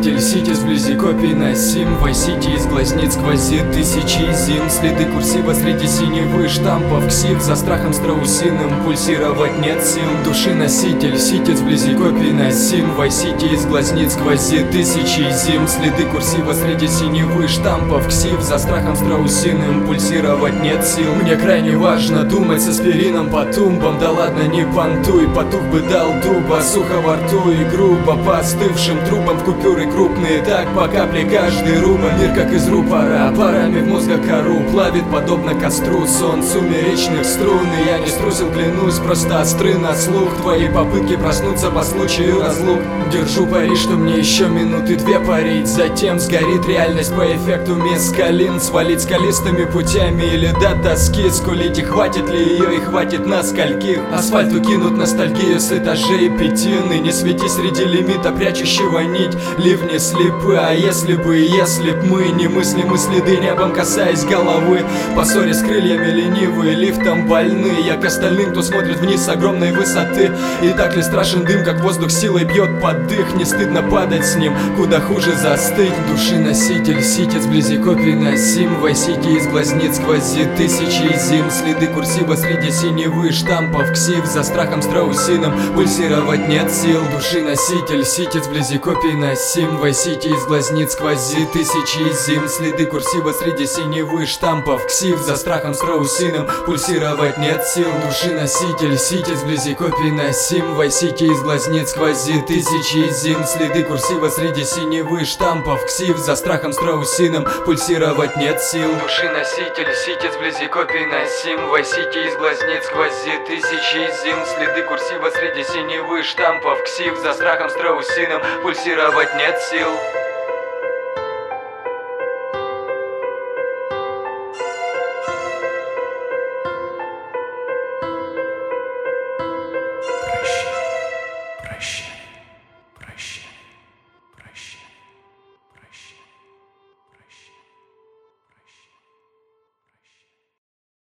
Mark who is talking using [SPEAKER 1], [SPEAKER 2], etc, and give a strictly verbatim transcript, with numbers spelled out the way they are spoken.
[SPEAKER 1] носитель, сидя вблизи копий на сим. Вайсити из глазниц сквозит тысячи зим. Следы курсива среди синевы штампов ксив. За страхом страусиным пульсировать нет сил. Души носитель, сидя вблизи копий на сим. Вайсити из глазниц сквозит тысячи зим. Следы курсива среди синевы штампов ксив. За страхом страусиным пульсировать нет сил. Мне крайне важно думать с аспирином по тумбам. Да ладно, не понтуй, потух бы дал дуба. Сухо во рту и грубо по остывшим трубам. В купюры крупные, так по капле каждый рубль. Мир как из рупора, парами в мозга кору плавит подобно костру сон сумеречных струн. И я не струсил, клянусь, просто остры на слух. Твои попытки проснуться по случаю разлук. Держу пари, что мне еще минуты две парить. Затем сгорит реальность по эффекту мескалин. Свалить скалистыми путями или до тоски. Скулить, и хватит ли ее, и хватит на скольких. Асфальту кинут ностальгию с этажей пятины. Не свети среди лимита, прячущего нить. Ливни слепы, а если бы, если б мы не мыслимы следы небом касаясь головы. По ссоре с крыльями ленивые, лифтом больны. Я к остальным, кто смотрит вниз с огромной высоты. И так ли страшен дым, как воздух силой бьет под дых. Не стыдно падать с ним, куда хуже застыть. Души носитель, ситец вблизи копий на сим. Вайсити из глазниц сквозит тысячи зим. Следы курсива среди синевы штампов ксив. За страхом страусиным пульсировать нет сил. Души носитель, ситец вблизи копий на сим. Вайсити из глазниц сквозит тысячи зим. Следы курсива среди синевы штампов ксив. За страхом страусиным пульсировать нет сил. Души носитель, ситец вблизи копий на сим. Вайсити из глазниц сквозит тысячи зим. Следы курсива среди синевы штампов ксив. За страхом страусиным пульсировать нет сил. Души носитель, ситец вблизи копий на сим. Вайсити из глазниц сквозит тысячи зим. Следы курсива среди синевы штампов ксив. За страхом страусиным пульсировать нет сил.